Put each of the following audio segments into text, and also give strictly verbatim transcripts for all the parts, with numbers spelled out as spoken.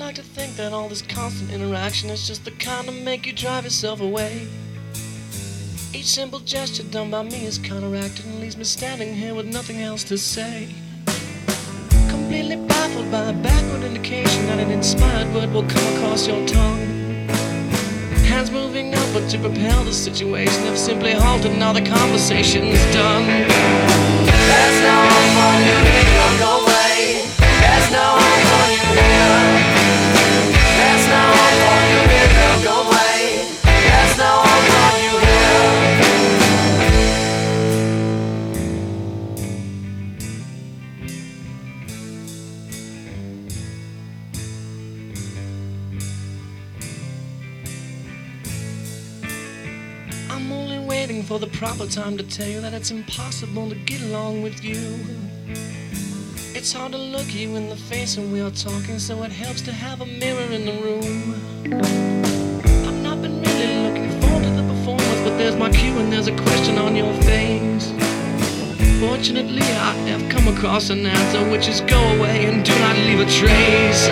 like to think that all this constant interaction is just the kind to make you drive yourself away. Each simple gesture done by me is counteracted and leaves me standing here with nothing else to say. Completely baffled by a backward indication that an inspired word will come across your tongue. Hands moving up, but to propel the situation have simply halted, now the conversation's done. There's no hope for you here, don't go away. There's no hope for you here. There's no hope for you here, don't go away. There's no hope for you here. I'm only waiting for the proper time to tell you that it's impossible to get along with you. It's hard to look you in the face when we are talking, so it helps to have a mirror in the room. I've not been really looking forward to the performance, but there's my cue and there's a question on your face. Fortunately, I have come across an answer, which is go away and do not leave a trace.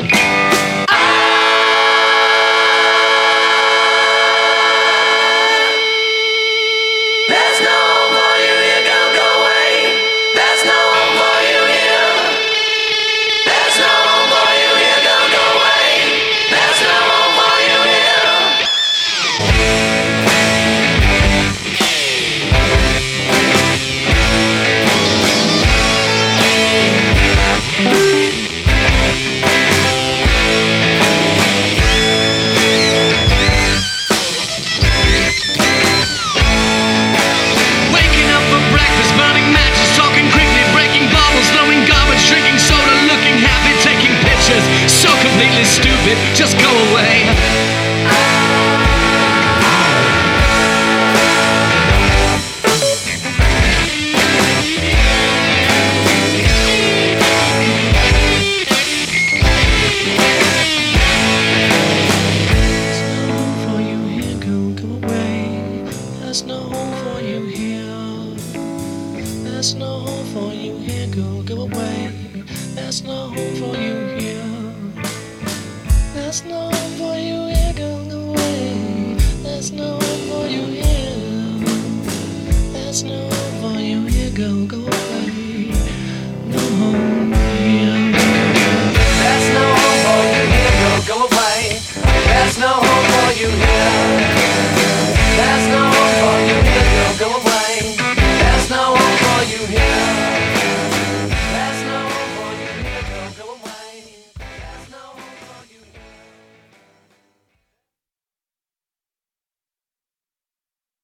Stupid, just go away. There's no home for you here, there's no home for you here, go, go away. There's no home for you here. There's no